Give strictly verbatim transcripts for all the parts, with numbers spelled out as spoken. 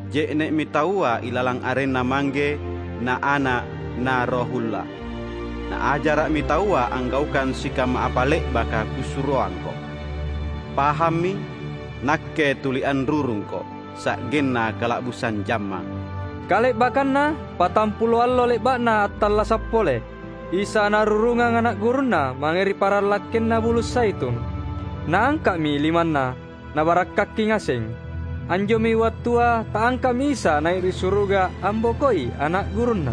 Je nek mitaua ilalang arena mangge na ana na rohullah. Na ajarak mitaua anggaukan sikama apalek baka kusuruanko. Pahami nakke tulian rurungko sak genna kalabusan jamma. Kalek bakanna patang puluh allo lek bakna atalla sappole. Isa na rurungang anak guruna mangeri para lakin na bulus saitun. Naangka mi limanna na barakak kingaseng. Anjo mi watua taangka mi isa na iri suruga ambokoi anak guruna.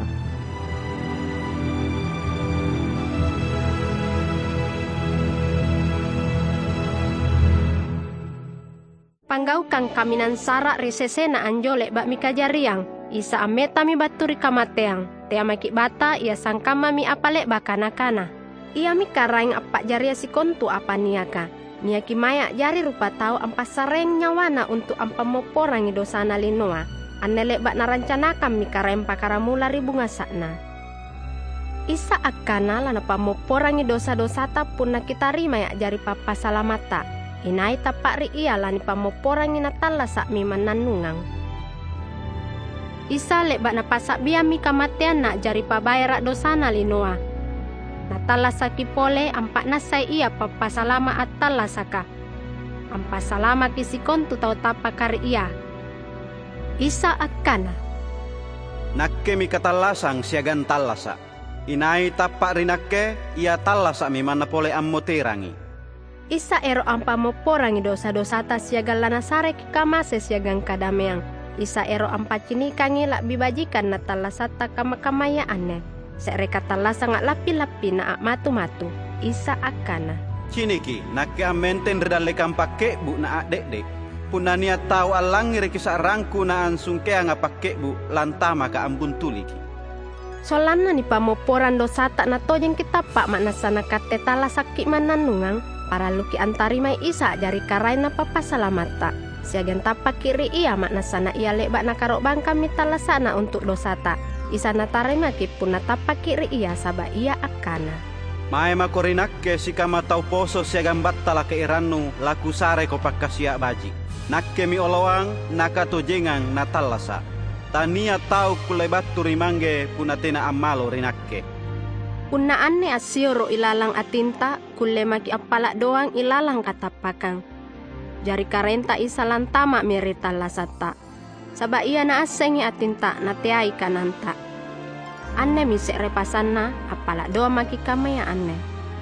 Panggaukan kaminan sara risesena anjolek bak mi kajariang. Isa ameta mi baturi kamateang. Tea maki bata ia sangkama mi apalek bakana-kana. Ia mi karaing apak jaria si kontu apa niaka. Niaki maya jari rupa tau ampas sareng nyawana untuk ampa moporangi dosana linoa. Anelek bak narancanakan mi karaing pakaramula ribunga sakna. Isa akana lana pa moporangi dosa-dosa tapun nakitari maya jari papa salamata. Inai tapak ri ia lani pa moporangi natala sak mi mananungang. Isa lek bak napasak biami kamatean nak jari pabayar dosana linoa. Natala saki pole ampak nasai ia papa salama atala saka. Ampa salama kisikon tu tau tapa kari ia. Isa akana. Nakke mi katalasang siagan talasa. Inai tapak rinakke ia talasa mi mana pole ammo terangi. Isa ero ampa moporangi dosa-dosa tas siagan lanasare kikamase siagan kadameang. Isa ero ampat cini kangi lak bibajikan na talasata kama-kamaya ane. Sereka talasa ngak lapi-lapi na matu-matu. Isa akana. Ciniki nakke amenten redalekam pakke bu na dek-dek. Punania tau alangi rekisa rangku na ansungkea nga pakke bu lantama ka ambun tuliki. Solana ni pamoporan dosata na tojeng kitapak maknasana kate talasaki mananungang. Para luki antari mai isa jari karai na papa salamata. Siagan tapak kiri ia makna sana ia lebak nakarok bangka mitala sana untuk dosata. Isa natarima kipun natapak kiri ia sabak ia akana. Mae makoriнаkke sikama tau poso siagan battala ke iranu laku sare ko pakkasia baji. Nakke mi olowang nakato jengang natalasa. Tania tau kulebatu rimangge punatena amalo rinakke. Punaan ne asioro ilalang atinta kulle maki apalak doang ilalang katapakang. Jari karenta isa lantama merita lasata. Sabak ia na asengi atinta na teai kananta. Anne misek repasanna apalak doa maki kamaya anne.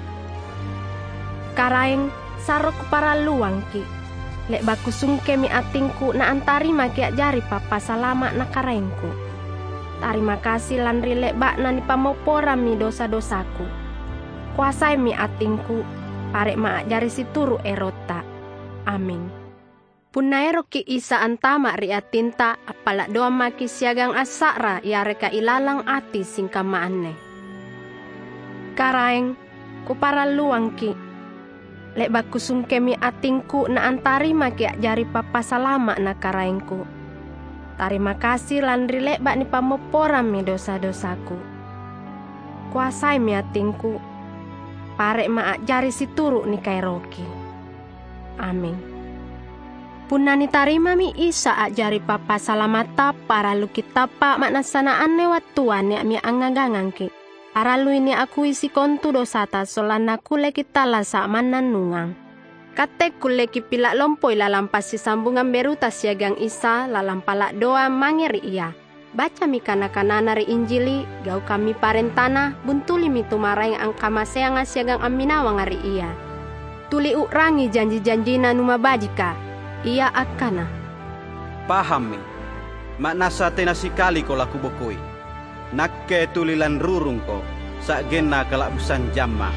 Karaeng sarok para luang ki. Lek baku sungke mi atingku na antari maki jari papa salama na karaengku. Terima kasih lan rilek bak nani pamopora mi dosa-dosaku. Kuasai mi atingku parek ma jari situru erota. Amin. Punaero ki isa antama ri atinta apalak doa maki siagang asakra ya reka ilalang ati singkama anne. Karaeng ku para luang ki. Lek baku sungke mi atingku na antari maki jari papa salama na karaengku. Terima kasih lan rilek bak ni pamopora mi dosa-dosaku. Kuasai mi atingku parek ma jari situru ni kairoki. Amin. Punani tarima mi isa ajari papa salamata para lu kitapa maknasana ane watuan ya mi angagangan ki. Para lu ini aku isi kontu dosata solana kule kita lasa mananungang. Kate kule kipilak lompoi lalampas si sambungan beruta siagang isa lalampalak doa mangeri ia. Baca mi kana-kanana ri injili gau kami parentana buntuli mi tumarang ang kamaseang siagang aminawa ngari iya. Tuli ukrangi janji-janjina numa bajika. Ia akana. Paham mi. Maknasa tenasikali ko laku bokoi. Nakke tulilan rurung ko. Sak genna kalabusan jamma.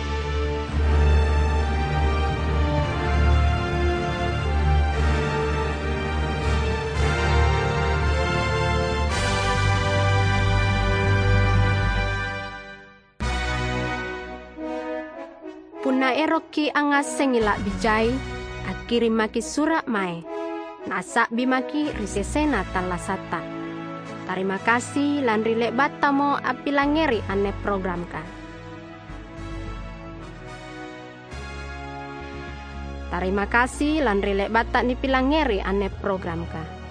Puna eroki angas sengilak bijai, akiri maki surak mai, nasak bimaki risesena talasata. Terima kasih lan rilek batamo apilangeri ane program ka. Terima kasih lan rilek batak ni pilangeri ane program ka.